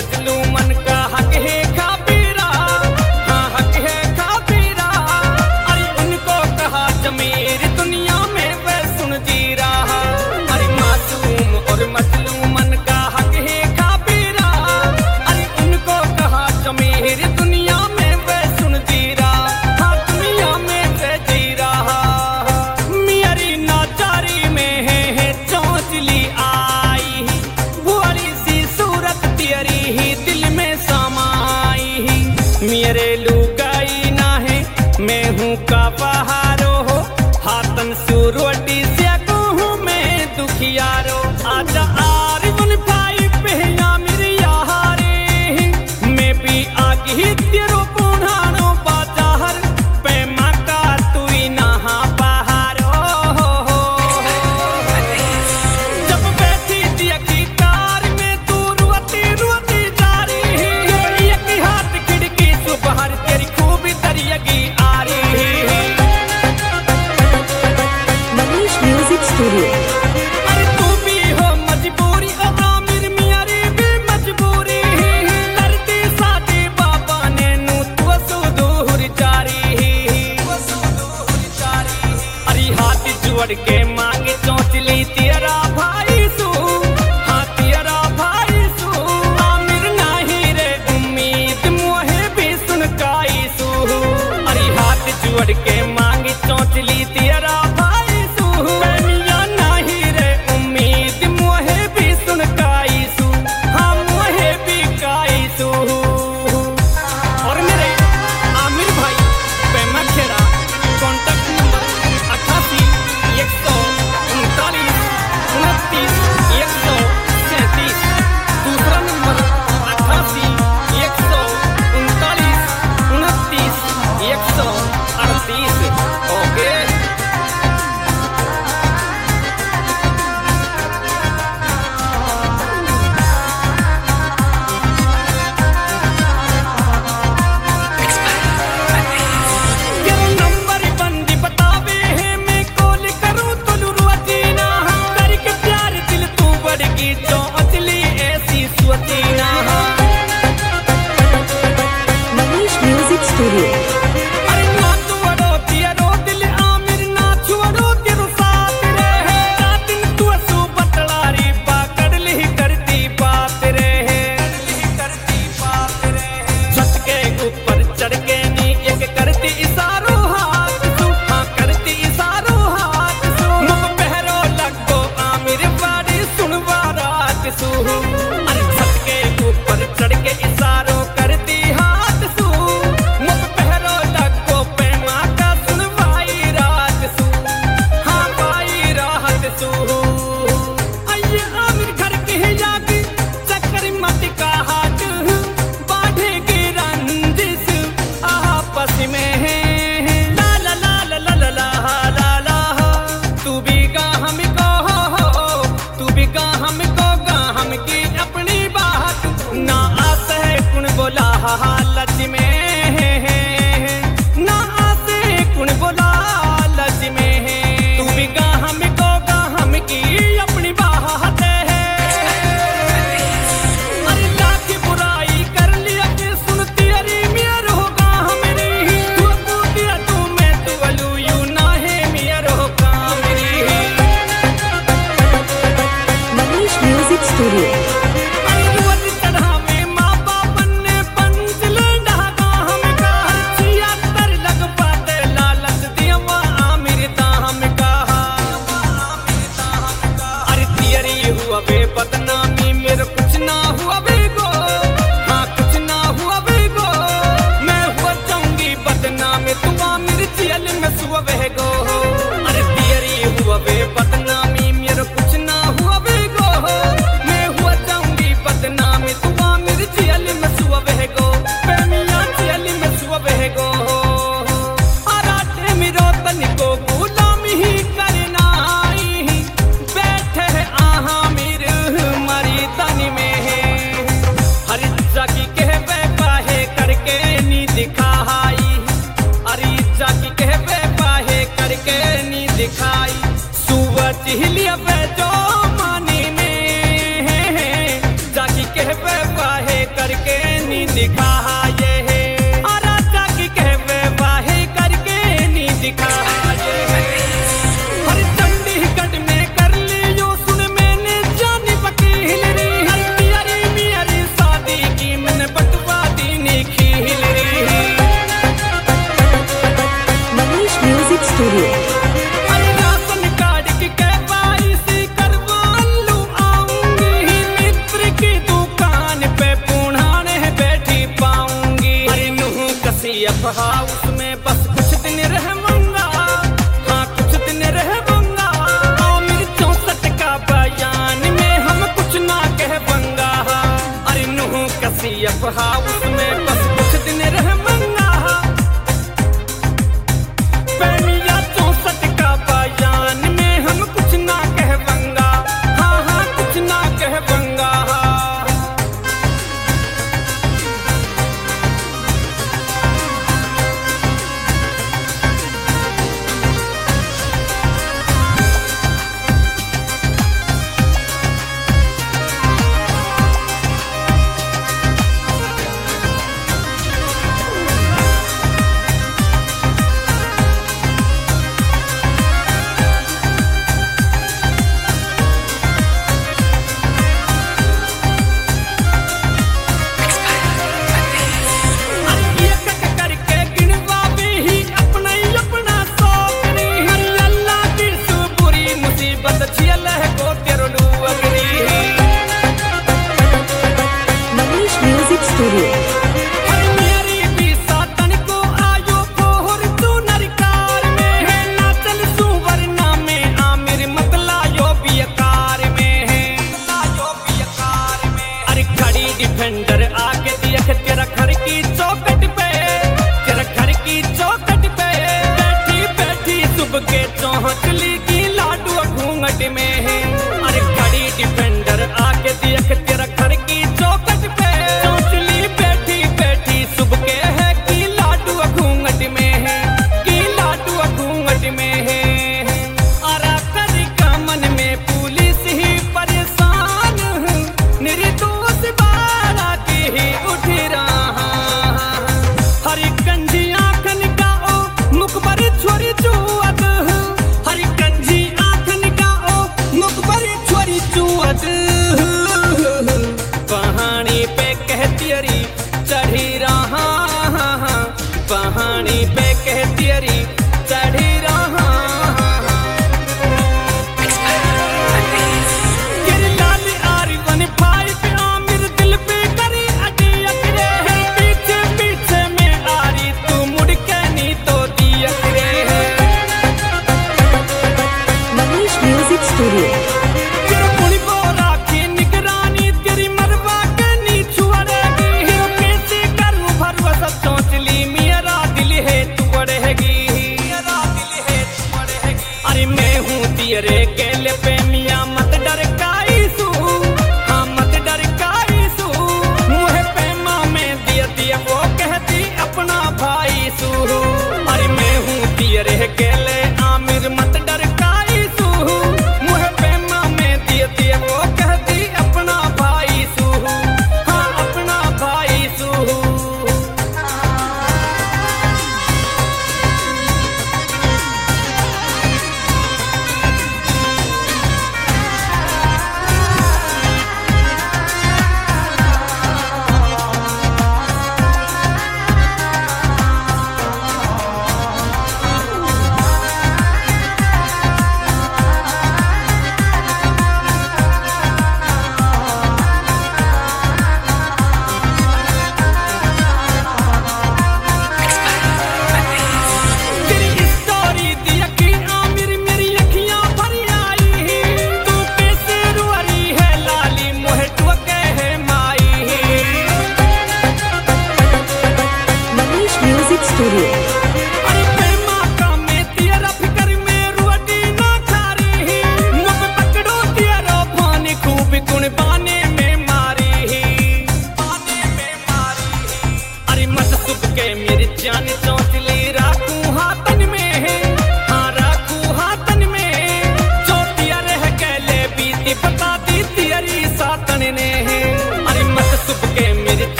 मजलू मन का हक है खाबीरा, हाँ हक है खाबीरा। अरे उनको कहा जमीर दुनिया में वह सुन जी रहा। अरे मासूम और मजलू मन का हक है खाबीरा। अरे उनको कहा जमीर दुनिया में वह सुन जी रहा। हाँ दुनिया में वह जी रहा। मेरी नाचारी में है चौंचली आई, बुआरी सी सूरत तेरी ही दिल में समाई। मेरे लुगाई ना है मैं हूँ का पहाड़ो हो, हाथन सुरोटी से कहूँ मैं दुखियारो। आजा आरिफुल भाई पहना मेरी यारे, मैं भी आगे ही तेरो पुरानो बाजार पे मका तू ही नहा पहाड़ो। जब बैठी थी अखी कार में तू रोती रोती जा रही, एक हाथ खिड़की से बाहर तेरी खूबी दरियागी आ रही। Manish music studio. अरे तू भी हो मजबूरी और आमिर मियारी भी मजबूरी, करती शादी बाबा ने नू तू दूर जारी। अरे हाथ जोड़ के मांगे चौंचली तेरा भाई सू, हाँ तेरा भाई सू। आमिर नहीं रे उम्मीद मोहे भी सुनकाई सू। अरे हाथ जोड़ के मांगे चौंचली तेरा भाई सू, मियां नहीं रे उम्मीद मोहे भी सुनकाई सू, हाँ मोहे भी काई सू। और मेरे आमिर भाई पेमा खेरा कॉन्टैक्ट नंबर 88 139 29 137, दूसरा नंबर 88 139 29 138। ओके तेरा नंबर बंदी बतावे है मैं कॉल करूं तो लुरुआतीना, करके प्यार दिल तू बड़गी चौंचली ऐसी सुअतीना। Manish music studio. अरे ना तू अड़ो तेरो दिल आमिर ना छुड़ो तेरो साथ रहे। दिन तू असू बतलारी पाकड़ ली करती बात रहे। छत के ऊपर चढ़ के नी एक करती इशारो हाथ सू, हाँ करती इशारो हाथ सू। मुख पहरो लगो आमिर बाड़ी सुनवा रात सू। अरे छत के ऊपर चढ़ के इशारो करती हाथ सू, मुख पहरो लगो प्रेमा का सुनवाई रात सू, हाँ पाई राहत सू। आइए आमिर घर के याद चक्कर मत का हाथ, बाढ़े की रंजिश आपस में है। ला ला ला ला ला ला ला ला ला, तू भी गा हमको, तू भी गा हमको, गा हम की अपनी बात। ना आते है कुण बोला लच में, ना आते कुण बोला लच में। तू भी गा हमको, गा हम की अपनी बात है। अरे लाख बुराई कर लिया कि सुनती अरे मियार होगा मेरी, तू दिया तू मैं तू अलू यू ना है मियार होगा मेरी। Manish music studio. अरे रोज चढ़ावे माँ बाप ने पंचल दिखा ये है राजा की कहवे वाहे करके नी दिखा ये है हर चंडीगढ़ में कर लियो सुन मैंने जानी वकील री हर प्यारी मेरी शादी की मैंने बटवा दी नी खील री Manish music studio. Ration card की KYC करवा लूं आऊंगी मित्र की दुकान पे पुणाने बैठी पाऊंगी अरे नूह कसीफ हाउस में बस कुछ दिन रहूंगा हाँ कुछ दिन रहूंगा आमिर 64 का बयान में हम कुछ ना कह बंगा अरे नूह कसीफ हाउस में बस कुछ दिन रहूंगा पैमिया 64 का बयान में हम कुछ ना कह बंगा हाँ हाँ कुछ ना कह बंगा करके गिनवा भी ही अपना शौक नहीं हर अल्लाह की बुरी मुसीबत झेल है को तेरो लू अगरी मनीष म्यूजिक स्टूडियो। मेरी भी सातन को आयो फोहर तू नरकार में है ना चल सुवरना में आमिर मतला यो बियकार में है यो बियकार में अरे खड़ी डिफेंडर आके देख तेरा घर की चौखट पे तेरा घर की चौखट पे बैठी बैठी सुबह के चौंचली की लाडू घूंघट में